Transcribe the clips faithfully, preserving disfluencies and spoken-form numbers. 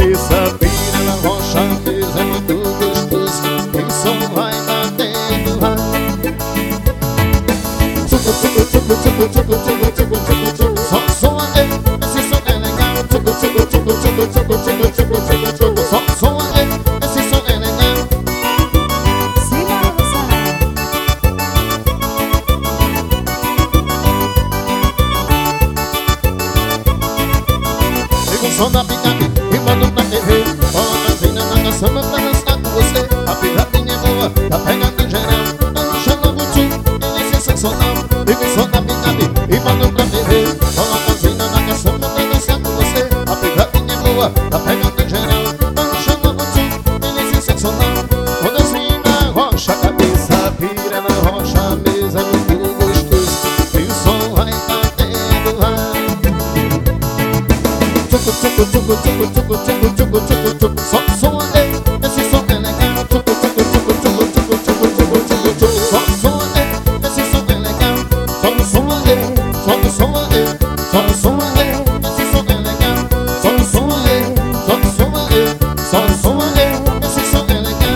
cabeça pira na rocha, mesmo é muito gostoso. E o som vai batendo, vai. Tchucu, tchucu, tchucu, tchucu, tchucu, tchucu, tchucu, tchucu, tchucu. Só som é, esse som é legal. Tchucu, tchucu, tchucu, tchucu, tchucu, tchucu, tchucu, tchucu, tchucu. Só som é, esse som é legal. Siga você. Liga o som da picape e manda pra T V. Coloca as minas na caçamba pra dançar com você. A picatinha é boa, tá pegando em geral. Tá achando o tchu, ele é sensacional. Liga o som da picape e manda pra T V. Coloca as minas na caçamba pra dançar com você. A picatinha é boa, tá pegando em geral. Tá achando o tchu, ele é sensacional. Quando as minas rocha, a cabeça pira na rocha, mesa é muito gostoso. E o som vai batendo, vai. Tchucu, tchucu, tchucu, tchucu, tchucu, tchucu, tchucu, tchucu, tchucu. Só som é, esse som é legal. Tchucu, tchucu, tchucu, tchucu, tchucu, tchucu, tchucu, tchucu, tchucu. Só som é, esse som é legal. Só o som é, só o som é, só o som é, esse som é legal. Só o som é, só o som é, só o som é, esse som é legal.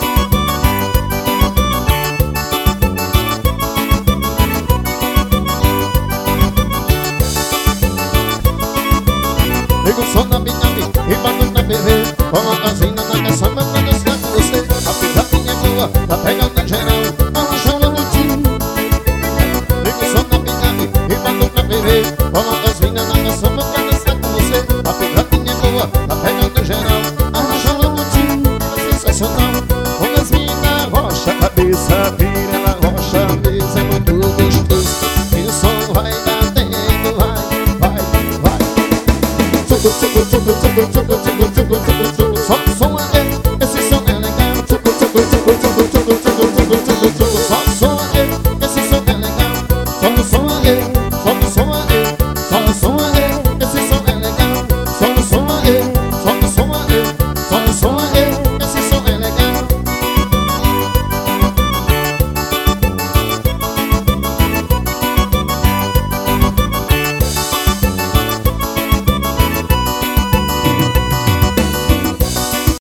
Liga o som da picape e bota na T V. Coloca as minas na caçamba pra dançar com você. A picatinha é boa, tá pegando em geral. Tá achando no tio. Liga o som da picape e bota na T V. Coloca as minas na caçamba pra dançar com você. A picatinha é boa, tá pegando em geral. Tá achando no tio, é sensacional. Quando as minas rocha, a cabeça vira na rocha, mesa é muito gostoso. E o som vai batendo, vai, vai, vai. Tchucu, tchucu, tchucu, tchucu, tchucu, tchucu,